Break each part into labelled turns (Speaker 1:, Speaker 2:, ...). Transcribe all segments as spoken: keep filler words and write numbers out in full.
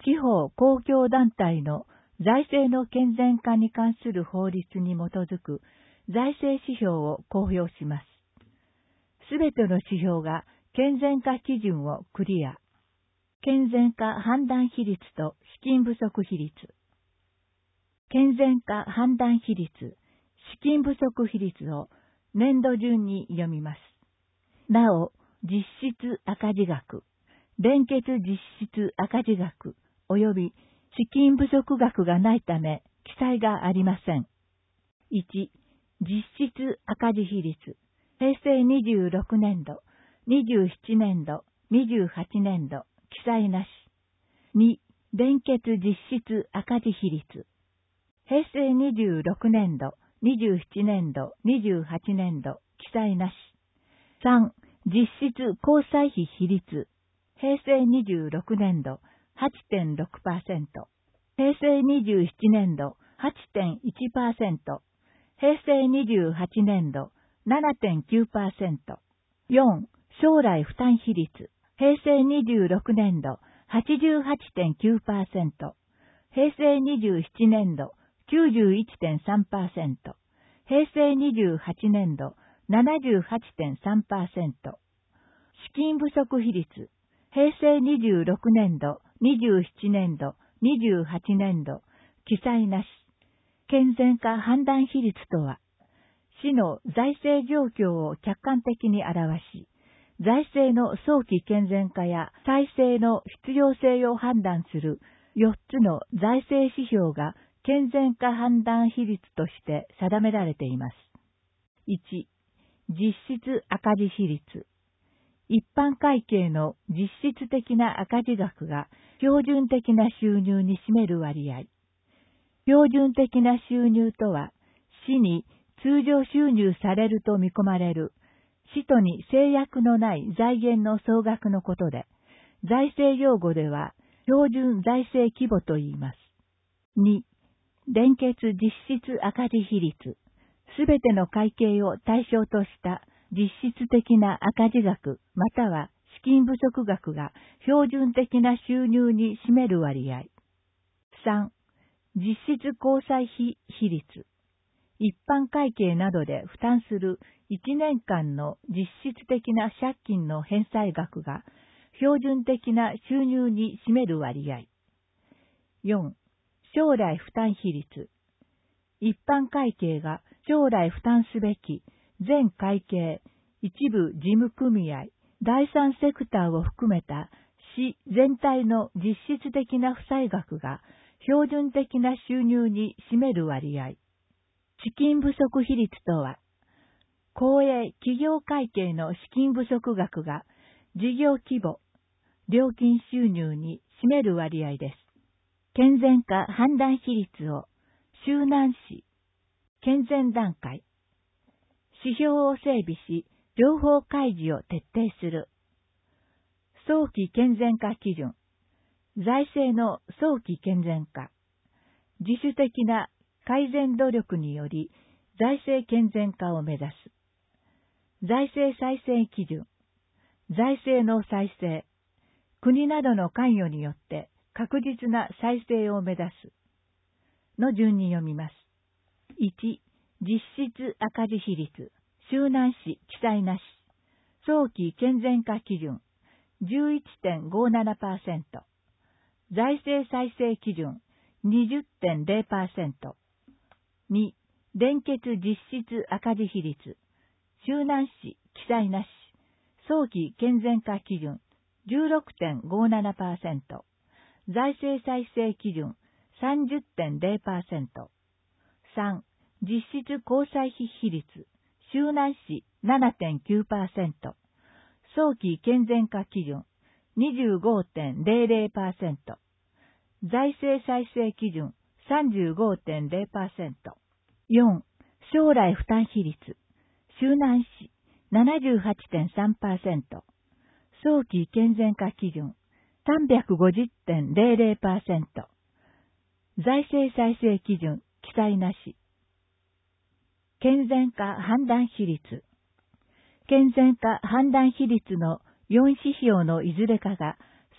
Speaker 1: 地方公共団体の財政の健全化に関する法律に基づく財政指標を公表します。すべての指標が健全化基準をクリア。健全化判断比率と資金不足比率。健全化判断比率、資金不足比率を年度順に読みます。なお、実質赤字額、連結実質赤字額及び資金不足額がないため記載がありません。いち、実質赤字比率、平成にじゅうろくねんど、にじゅうななねんど、にじゅうはちねんど、記載なし。に、連結実質赤字比率、平成にじゅうろくねんど、にじゅうななねんど、にじゅうはちねんど、記載なし。さん、実質交際費比率、平成にじゅうろくねんど、はちてんろくパーセント、平成にじゅうななねんど、はちてんいちパーセント、平成にじゅうはちねんど、ななてんきゅうパーセント。よん、将来負担比率、平成にじゅうろくねんど、はちじゅうはちてんきゅうパーセント、平成にじゅうななねんど、きゅうじゅういちてんさんパーセント、平成にじゅうはちねんど、ななじゅうはちてんさんパーセント。資金不足比率、平成にじゅうろくねんど、にじゅうななねんど、にじゅうはちねんど、記載なし。健全化判断比率とは、市の財政状況を客観的に表し、財政の早期健全化や再生の必要性を判断するよっつの財政指標が健全化判断比率として定められています。いち、実質赤字比率。一般会計の実質的な赤字額が標準的な収入に占める割合。標準的な収入とは、市に通常収入されると見込まれる、使途に制約のない財源の総額のことで、財政用語では標準財政規模と言います。に、連結実質赤字比率。すべての会計を対象とした実質的な赤字額または資金不足額が標準的な収入に占める割合。さん、実質交際費比率。一般会計などで負担するいちねんかんの実質的な借金の返済額が標準的な収入に占める割合。よん、将来負担比率。一般会計が将来負担すべき全会計、一部事務組合、第三セクターを含めた市全体の実質的な負債額が標準的な収入に占める割合。資金不足比率とは、公営企業会計の資金不足額が事業規模、料金収入に占める割合です。健全化判断比率を周南市、健全段階、指標を整備し、情報開示を徹底する。早期健全化基準、財政の早期健全化、自主的な改善努力により財政健全化を目指す。財政再生基準、財政の再生、国などの関与によって確実な再生を目指す。の順に読みます。いち、実質赤字比率、周南市記載なし、早期健全化基準、じゅういちてんごななパーセント、財政再生基準、にじゅってんゼロパーセント。に、連結実質赤字比率、周南市記載なし、早期健全化基準、じゅうろくてんごななパーセント、財政再生基準、さんじゅってんゼロパーセント。さん、実質交際費比率、周南市 ななてんきゅうパーセント、早期健全化基準、にじゅうごてんゼロゼロパーセント、財政再生基準、さんじゅうごてんゼロパーセント。よん、将来負担比率、周南市 ななじゅうはちてんさんパーセント、早期健全化基準、さんびゃくごじゅってんゼロゼロパーセント、財政再生基準、記載なし。健全化判断比率。健全化判断比率のよん指標のいずれかが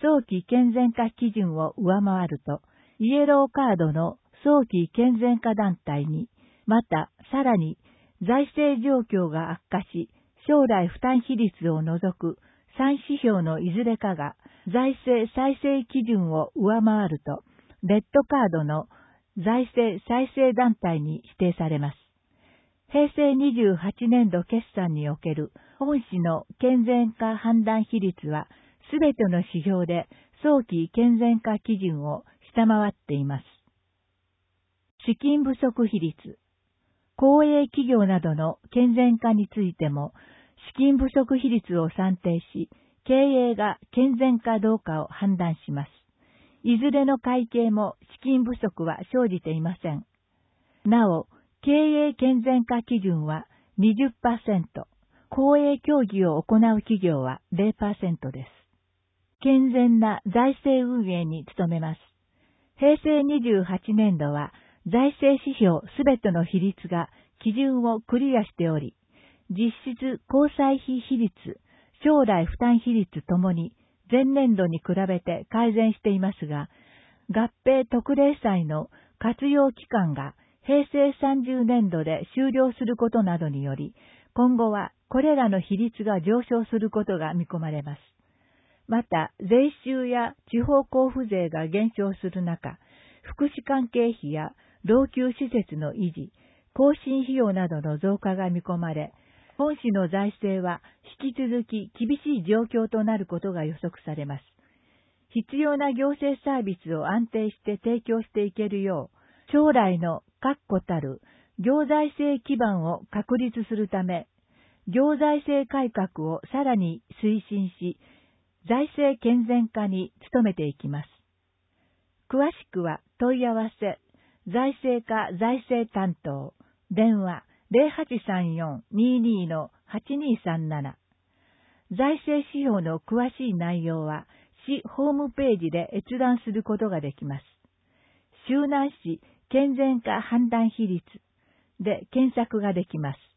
Speaker 1: 早期健全化基準を上回ると、イエローカードの早期健全化団体に、またさらに財政状況が悪化し、将来負担比率を除くさん指標のいずれかが財政再生基準を上回ると、レッドカードの財政再生団体に指定されます。平成にじゅうはちねんど決算における本市の健全化判断比率は、すべての指標で早期健全化基準を下回っています。資金不足比率。公営企業などの健全化についても、資金不足比率を算定し、経営が健全かどうかを判断します。いずれの会計も資金不足は生じていません。なお、経営健全化基準は にじゅっパーセント、公営協議を行う企業は ゼロパーセント です。健全な財政運営に努めます。平成にじゅうはちねんどは財政指標すべての比率が基準をクリアしており、実質交際費比率、将来負担比率ともに前年度に比べて改善していますが、合併特例債の活用期間が平成さんじゅうねんどで終了することなどにより、今後はこれらの比率が上昇することが見込まれます。また、税収や地方交付税が減少する中、福祉関係費や老朽施設の維持、更新費用などの増加が見込まれ、本市の財政は引き続き厳しい状況となることが予測されます。必要な行政サービスを安定して提供していけるよう、将来の確固たる行財政基盤を確立するため、行財政改革をさらに推進し、財政健全化に努めていきます。詳しくは問い合わせ、財政課財政担当、電話 ゼロはちさんよん にーにー のはちにーさんなな。財政指標の詳しい内容は、市ホームページで閲覧することができます。周南市健全化判断比率で検索ができます。